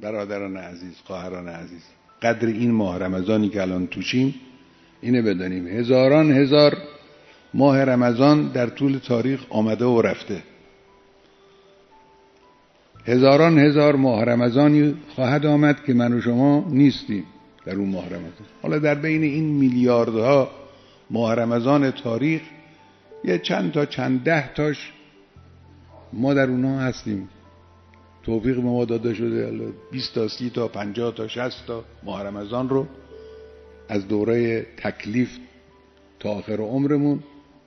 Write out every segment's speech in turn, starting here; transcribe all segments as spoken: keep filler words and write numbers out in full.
برادران عزیز، خواهران عزیز، قدر این ماه رمضانی که الان توشیم اینه بدانیم. هزاران هزار ماه رمضان در طول تاریخ آمده و رفته، هزاران هزار ماه رمضانی خواهد آمد که من و شما نیستیم در اون ماه رمضان. حالا در بین این میلیاردها ماه رمضان تاریخ یه چند تا چند ده تاش ما در اونها هستیم، توفیق ما داده شده بیست تا سی تا پنجاه تا شصت تا ماه رمضان رو از دوره تکلیف تا آخر عمرمون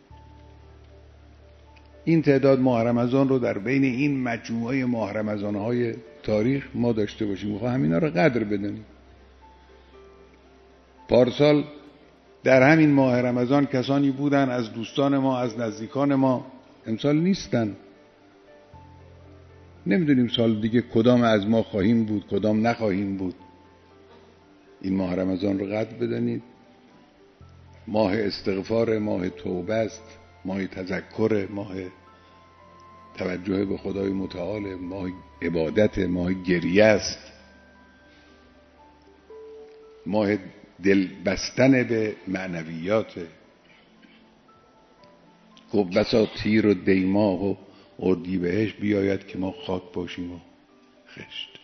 این تعداد ماه رمضان رو در بین این مجموعه ماه رمضان‌های تاریخ ما داشته باشیم. میخوام همینا رو قدر بدونیم. پارسال در همین ماه رمضان کسانی بودن از دوستان ما، از نزدیکان ما، امسال نیستن. نمیدونیم سال دیگه کدام از ما خواهیم بود کدام نخواهیم بود. این ماه رمضان رو قدر بدونید. ماه استغفار، ماه توبه است، ماه تذکر، ماه توجه به خدای متعال، ماه عبادت، ماه گریه است، ماه دل بستن به معنویات. گفت بسا تیر و دیماه و اردیبهشت بیاید که ما خاک باشیم و خشت.